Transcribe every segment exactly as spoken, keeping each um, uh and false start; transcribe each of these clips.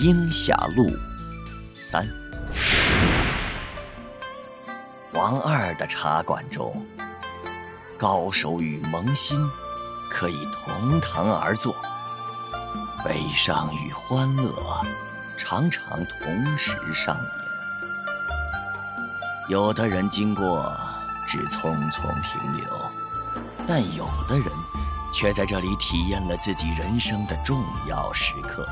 鹰下路三。王二的茶馆中，高手与萌新可以同堂而坐，悲伤与欢乐常常同时上演。有的人经过只匆匆停留，但有的人却在这里体验了自己人生的重要时刻。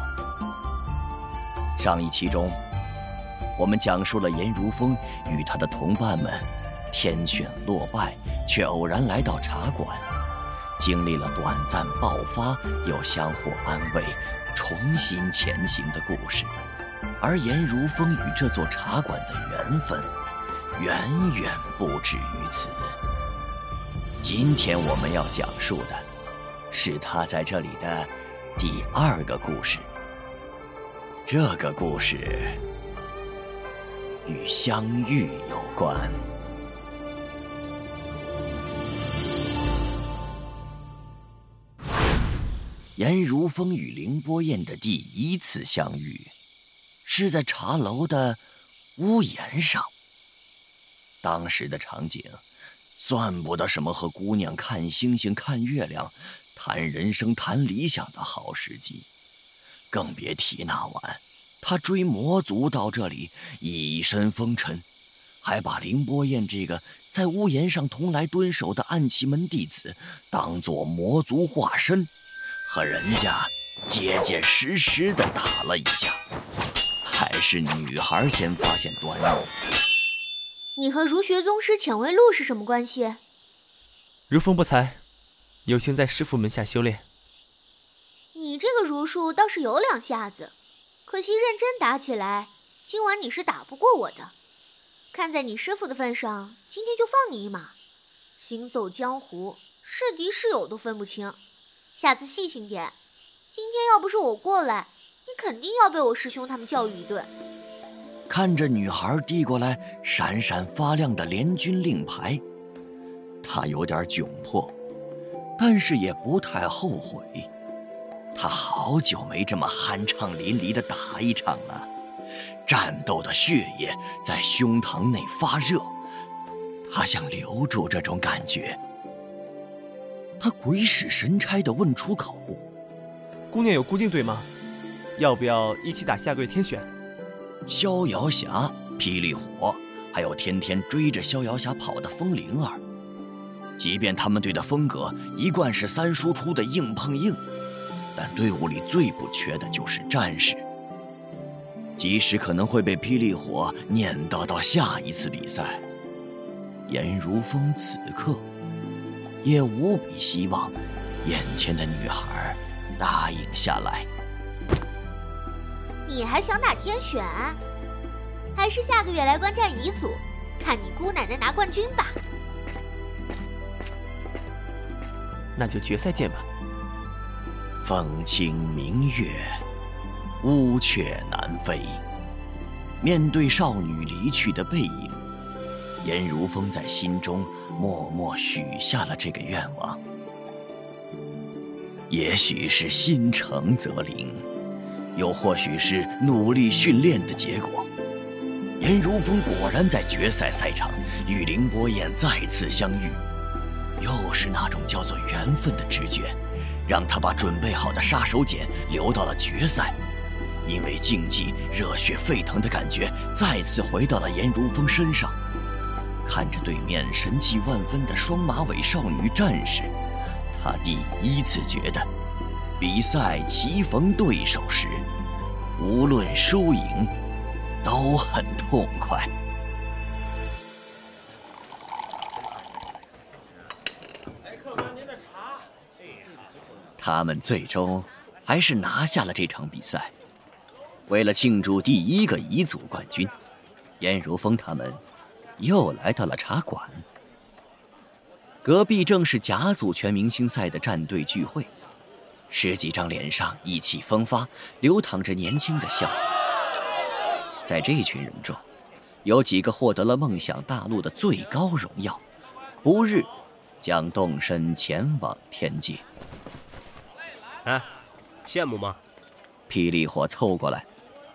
上一期中，我们讲述了颜如风与他的同伴们天选落败，却偶然来到茶馆，经历了短暂爆发又相互安慰，重新前行的故事。而颜如风与这座茶馆的缘分远远不止于此。今天我们要讲述的是他在这里的第二个故事。这个故事与相遇有关。颜如风与凌波燕的第一次相遇，是在茶楼的屋檐上。当时的场景算不得什么和姑娘看星星看月亮谈人生谈理想的好时机，更别提那晚他追魔族到这里一身风尘，还把凌波燕这个在屋檐上同来蹲守的暗器门弟子当作魔族化身，和人家结结实实地打了一架。还是女孩先发现端倪。 你和儒学宗师浅微路是什么关系？ 如风不才，有幸在师父门下修炼。 你这个儒术倒是有两下子，可惜认真打起来，今晚你是打不过我的。看在你师父的份上，今天就放你一马。行走江湖，是敌是友都分不清，下次细心点。今天要不是我过来，你肯定要被我师兄他们教育一顿。 看着女孩递过来闪闪发亮的联军令牌，他有点窘迫，但是也不太后悔。他好久没这么酣畅淋漓地打一场了，战斗的血液在胸膛内发热，他想留住这种感觉。他鬼使神差地问出口： 姑娘有固定队吗？要不要一起打下个月天选？ 逍遥侠、霹雳火，还有天天追着逍遥侠跑的风铃儿。即便他们队的风格一贯是三输出的硬碰硬，但队伍里最不缺的就是战士。即使可能会被霹雳火念叨到下一次比赛，颜如风此刻也无比希望眼前的女孩答应下来。 你还想打天选？还是下个月来观战乙组，看你姑奶奶拿冠军吧。 那就决赛见吧。 风清明月，乌鹊南飞。面对少女离去的背影，颜如风在心中默默许下了这个愿望。也许是心诚则灵，又或许是努力训练的结果，颜如风果然在决赛赛场与凌波燕再次相遇。又是那种叫做缘分的直觉，让他把准备好的杀手锏留到了决赛。因为竞技热血沸腾的感觉再次回到了颜如风身上。看着对面神气万分的双马尾少女战士，他第一次觉得比赛棋逢对手时，无论输赢都很痛快。他们最终还是拿下了这场比赛。为了庆祝第一个乙组冠军，颜如风他们又来到了茶馆。隔壁正是甲组全明星赛的战队聚会，十几张脸上意气风发，流淌着年轻的笑。在这群人中，有几个获得了梦想大陆的最高荣耀，不日将动身前往天界。 哎，羡慕吗？ 霹雳火凑过来，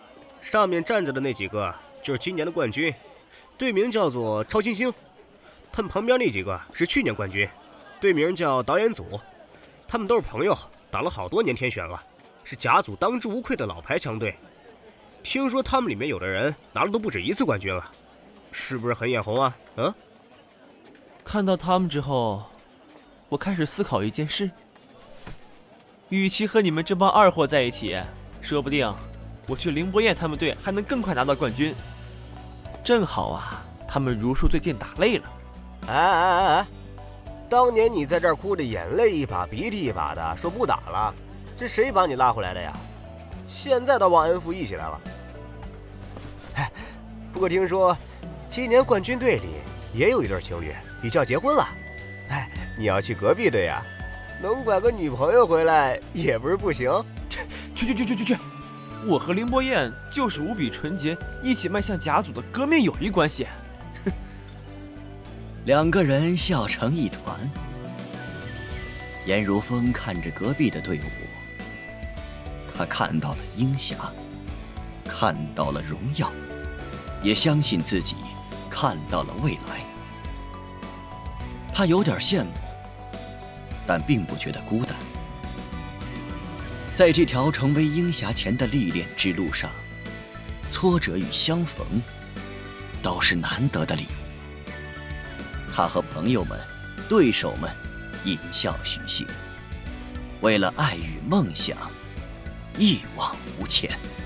上面站着的那几个就是今年的冠军，队名叫做超新星。他们旁边那几个是去年冠军，队名叫导演组。他们都是朋友，打了好多年天选了，是甲组当之无愧的老牌强队。听说他们里面有的人拿了都不止一次冠军了，是不是很眼红啊？嗯？ 看到他们之后，我开始思考一件事：与其和你们这帮二货在一起，说不定我去凌波燕他们队还能更快拿到冠军。正好啊，他们如数最近打累了。 哎哎哎哎！当年你在这儿哭的眼泪一把鼻涕一把的，说不打了，是谁把你拉回来的呀？现在倒忘恩负义起来了。哎，不过听说今年冠军队里也有一对情侣，已经要结婚了。哎，你要去隔壁队呀，能拐个女朋友回来也不是不行。 去去去去去去！我和凌波燕就是无比纯洁，一起迈向甲组的革命友谊关系。 两个人笑成一团。颜如风看着隔壁的队伍，他看到了鹰侠，看到了荣耀，也相信自己看到了未来。他有点羡慕，但并不觉得孤单。在这条成为鹰侠前的历练之路上，挫折与相逢都是难得的礼物。他和朋友们、对手们引笑许幸，为了爱与梦想，一往无前。